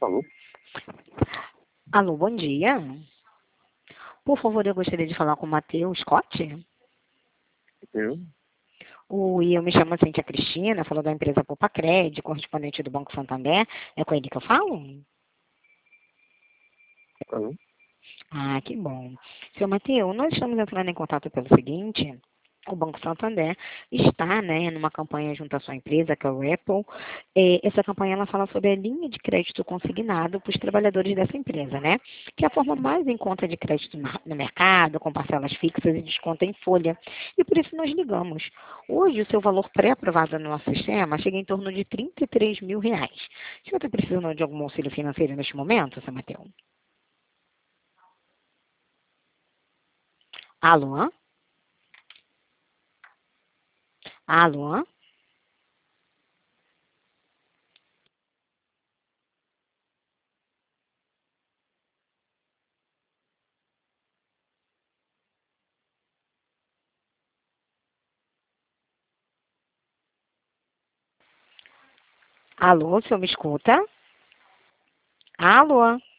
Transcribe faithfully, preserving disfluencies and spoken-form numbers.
Alô? Alô, bom dia. Por favor, eu gostaria de falar com o Matheus Scott. Eu? Oi, eu me chamo Cíntia Cristina, falo da empresa Popacred, correspondente do Banco Santander. É com ele que eu falo? Alô? Ah, que bom. Seu Matheus, nós estamos entrando em contato pelo seguinte. O Banco Santander está, né, numa campanha junto à sua empresa, que é o Apple. Eh, essa campanha ela fala sobre a linha de crédito consignado para os trabalhadores dessa empresa, né? Que é a forma mais em conta de crédito no no mercado, com parcelas fixas e desconto em folha. E por isso nós ligamos. Hoje, o seu valor pré-aprovado no nosso sistema chega em torno de trinta e três mil reais. O senhor está precisando de algum auxílio financeiro neste momento, seu Matheus? Alô? Alô? Alô, o senhor me escuta? Alô?